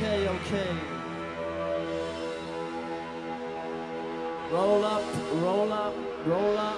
Okay, okay. Roll up, roll up, roll up.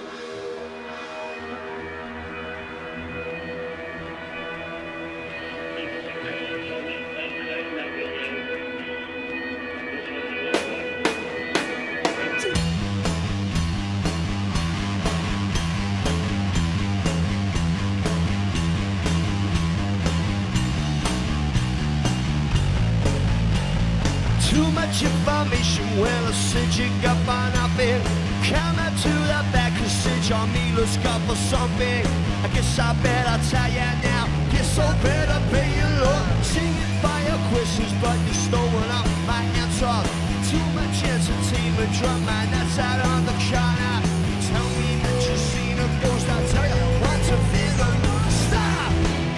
Too much information, well I said you got by nothing. Come out to the back and sit on me, let's go for something. I guess I better tell ya now, guess I better pay you look. Singing fire questions, but you're stolen up my answer. Too much entertainment, drum my nuts out on the corner. Tell me that you've seen a ghost, I'll tell you what to feel. Stop!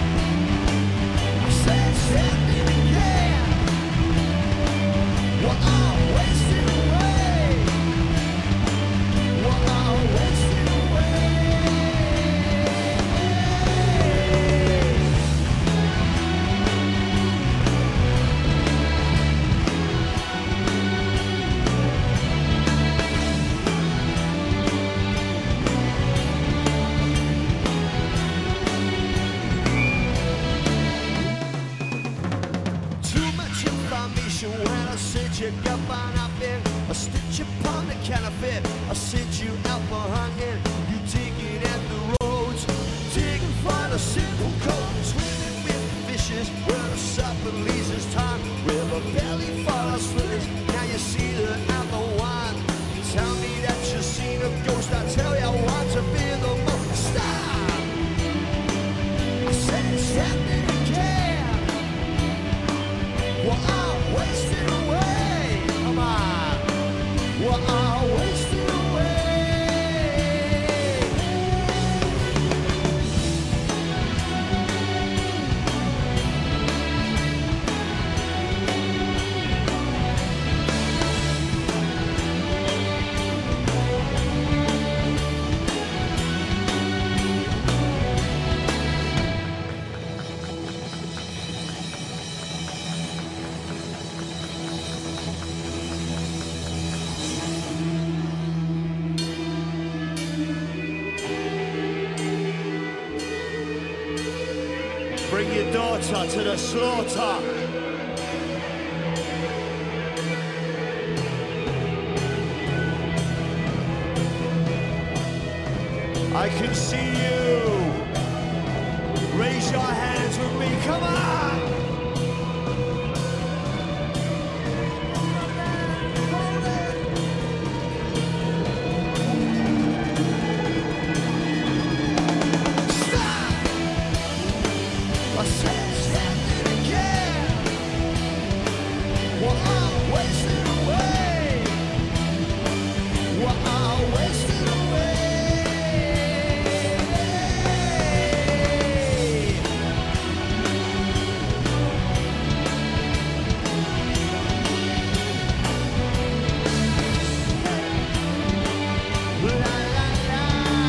I said something again. We're all wasting away. We're all wasting away. Too much information when I said you got by nothing. I stitch upon the counterfeit. I sent you out for hunting. You digging at the roads, digging for the simple code. Swimming with fishes where the serpent leaves his tongue. With a belly full of slippers, now you see that I'm the one. Tell me that you've seen a ghost, I tell you what to be the most. Stop! I said something again. We're all wasting away. Come on. We're all wasting away. Bring your daughter to the slaughter. I can see you. Raise your hands with me, come on! Stop! I said something again. We're all wasting away. We're all wasting away. La, la, la.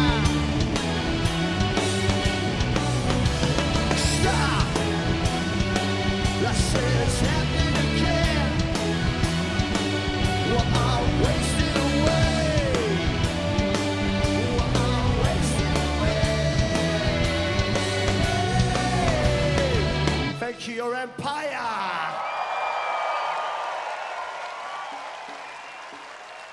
Stop! I said it's happening again. We're all wasting away. We're all wasting away. Thank you, your empire.